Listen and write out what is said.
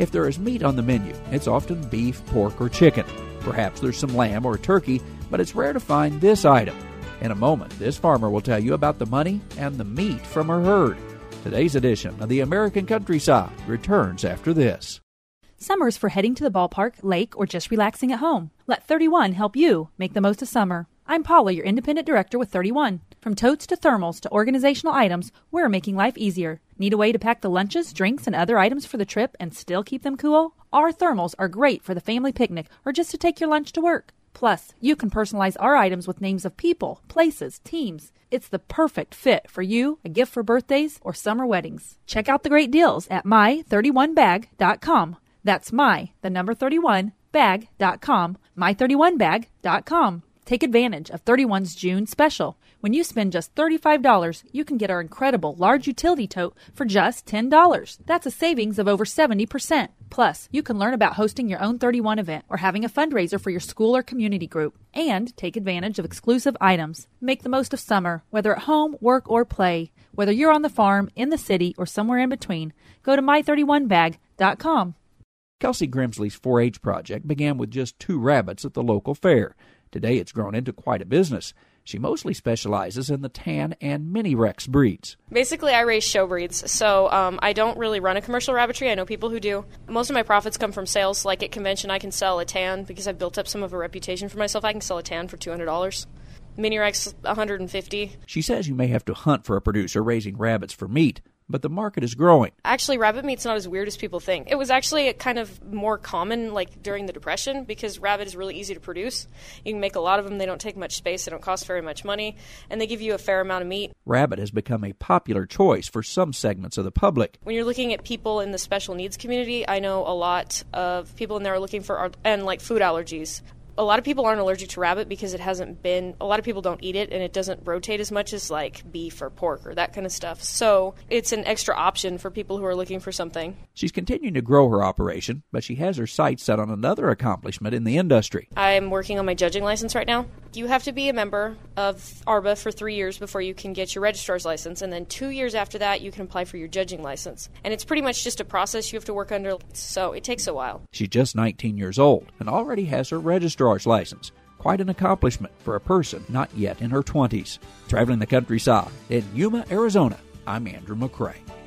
If there is meat on the menu, it's often beef, pork, or chicken. Perhaps there's some lamb or turkey, but it's rare to find this item. In a moment, this farmer will tell you about the money and the meat from her herd. Today's edition of the American Countryside returns after this. Summer's for heading to the ballpark, lake, or just relaxing at home. Let 31 help you make the most of summer. I'm Paula, your independent director with 31. From totes to thermals to organizational items, we're making life easier. Need a way to pack the lunches, drinks, and other items for the trip and still keep them cool? Our thermals are great for the family picnic or just to take your lunch to work. Plus, you can personalize our items with names of people, places, teams. It's the perfect fit for you, a gift for birthdays, or summer weddings. Check out the great deals at my31bag.com. That's the number 31, bag.com, my31bag.com. Take advantage of 31's June special. When you spend just $35, you can get our incredible large utility tote for just $10. That's a savings of over 70%. Plus, you can learn about hosting your own 31 event or having a fundraiser for your school or community group. And take advantage of exclusive items. Make the most of summer, whether at home, work, or play. Whether you're on the farm, in the city, or somewhere in between, go to my31bag.com. Kelsey Grimsley's 4-H project began with just 2 rabbits at the local fair. Today it's grown into quite a business. She mostly specializes in the tan and mini Rex breeds. Basically, I raise show breeds, so I don't really run a commercial rabbitry. I know people who do. Most of my profits come from sales. Like at convention, I can sell a tan because I've built up some of a reputation for myself. I can sell a tan for $200. Mini Rex, $150. She says you may have to hunt for a producer raising rabbits for meat, but the market is growing. Actually, rabbit meat's not as weird as people think. It was actually kind of more common like during the Depression because rabbit is really easy to produce. You can make a lot of them. They don't take much space. They don't cost very much money, and they give you a fair amount of meat. Rabbit has become a popular choice for some segments of the public. When you're looking at people in the special needs community, I know a lot of people in there are looking for and like food allergies. A lot of people aren't allergic to rabbit because a lot of people don't eat it and it doesn't rotate as much as like beef or pork or that kind of stuff. So it's an extra option for people who are looking for something. She's continuing to grow her operation, but she has her sights set on another accomplishment in the industry. I'm working on my judging license right now. You have to be a member of ARBA for 3 years before you can get your registrar's license, and then 2 years after that you can apply for your judging license. And it's pretty much just a process you have to work under, so it takes a while. She's just 19 years old and already has her registrar's license. Quite an accomplishment for a person not yet in her 20s. Traveling the countryside in Yuma, Arizona, I'm Andrew McCrae.